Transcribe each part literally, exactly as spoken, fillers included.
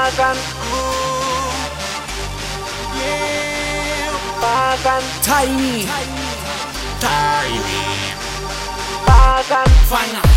pagan, yeah, pagan, Tiny, Tiny, pagan, Final,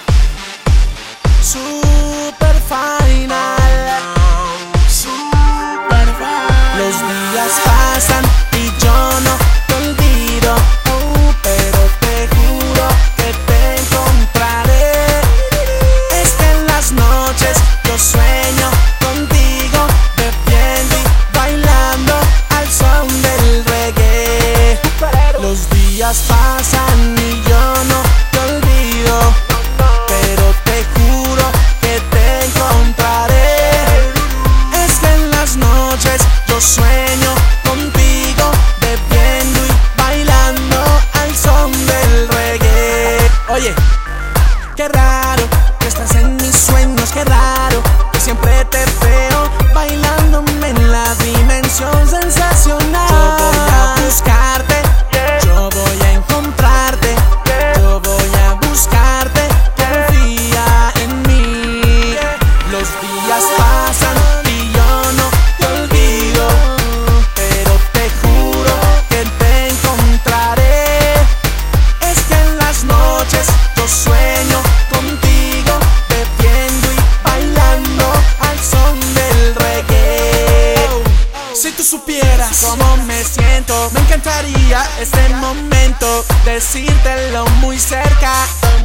Super Final, Super Final. Los días pasan y yo no te olvido, oh, pero te juro que te encontraré. Es que en las noches yo sueño contigo, bebiendo y bailando al son del reggae. Los días pasan y yo no te olvido, pero te juro que te encontraré. Es que en las noches yo sueño contigo, bebiendo y bailando al son del reggae. Oye, qué raro que estás en mis sueños, qué raro que siempre te veo bailándome en la dimensión sensacional. Yo voy a buscarte, yo voy a encontrarte, yo voy a buscarte, confía en mí. Los días pasan y yo no te olvido, pero te juro que te encontraré. Es que en las noches yo sueño contigo, bebiendo y bailando al son del reggae. Si tú supieras cómo me siento, me encantaría este momento decírtelo muy cerca.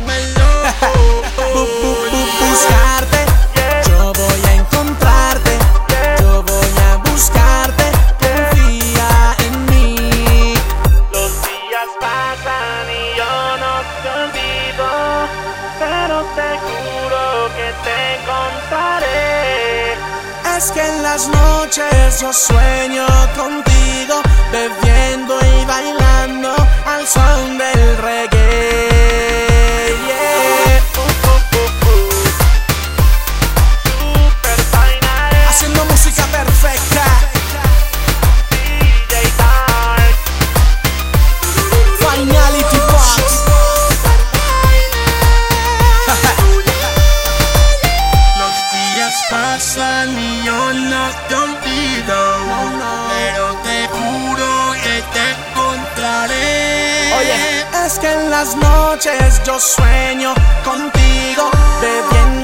Bu- bu- bu- Buscarte, yo voy a encontrarte, yo voy a buscarte, confía en mí. los días pasan y yo no te olvido, pero te juro que te encontraré. Es que en las noches yo sueño contigo, bebiendo y bailando al son del reggae. Yeah. Uh, uh, uh, uh. Super Final, Haciendo música perfecta, D J Dark, Finality Box. Los días pasan y yo no te olvido, pero te juro que te encontraré. Oye, es que en las noches yo sueño contigo, bebiendo